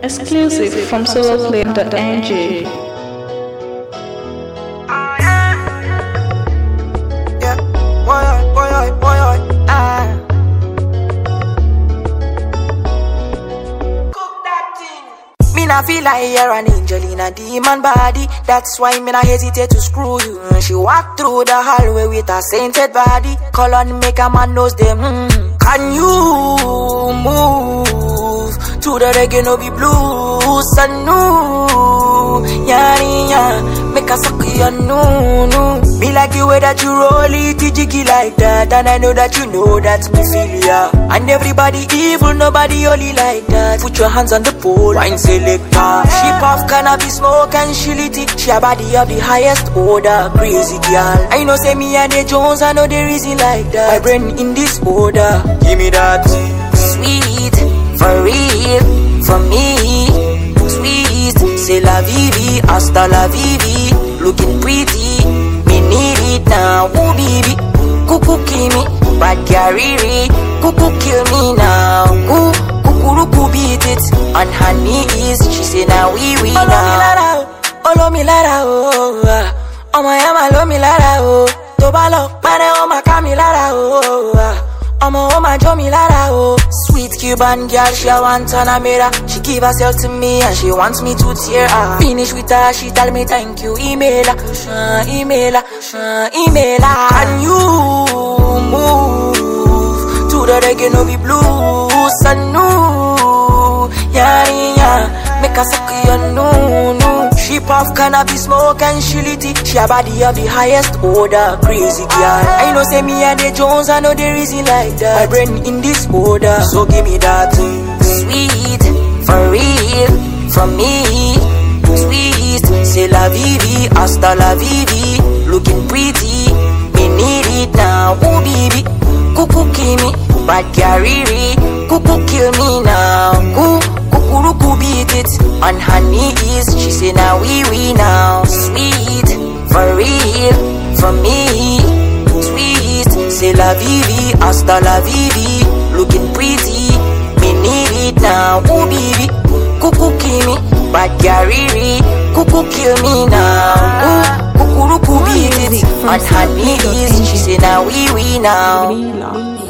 Exclusive from soloplay.ng. I feel like you're an angel in a demon body. That's why me not hesitate to screw you. She walked through the hallway with a sainted body. Call on make a man knows them. Can you move to the reggae no be blues? Sanu, yeah, make a suck your no. Me like the way that you roll it, jiggy like that. And I know that you know that's me feel ya. And everybody evil, nobody holy like that. Put your hands on the pole, wine selector. She puff cannabis, smoke and she lit it. She a body of the highest order, crazy girl. I know say me and the Jones, I know there is it like that. My brain in this order, give me that sweet, for real, for me. Sweet, c'est la vivi, hasta la vivi. Looking pretty, me need it now. Ooh baby, cuckoo kill me, bad carry, cuckoo kill me now. Ooh, cuckoo beat it on her knees. She say now we now. Olo mi lara oh, ọmọ ya ma lo mi lara oh. Tó bá lọ pare o ma ká mi lara oh. Ọmọ o ma jó mi lara oh. Sweet Cuban girl, she a want Panamera. She give herself to me and she wants me to tear her. Finish with her, she tell me thank you. Email her. Can you move to the reggae no be blues? Sanu, yeah, make her suck your no. She puff cannabis, smoke and she lit it. She a body of the highest order, crazy girl. I know say me and the Jones, I know there is it like that. My brain in this order, so give me that sweet, for real, from me. Sweet, c'est la vivi, hasta la vivi. Looking pretty, me need it now. Ooh baby, cuckoo kill me, bad carry, cuckoo kill me now. Ooh, cuckoo beat it on her knees. She say now we now. Sweet, for real, for me. Sweet, c'est la vivi, hasta la vivi. Looking pretty, me need it now. Ooh baby, cuckoo kill me, bad carry, cuckoo kill me now. Ooh, cuckoo beat it on her knees. She say now we now.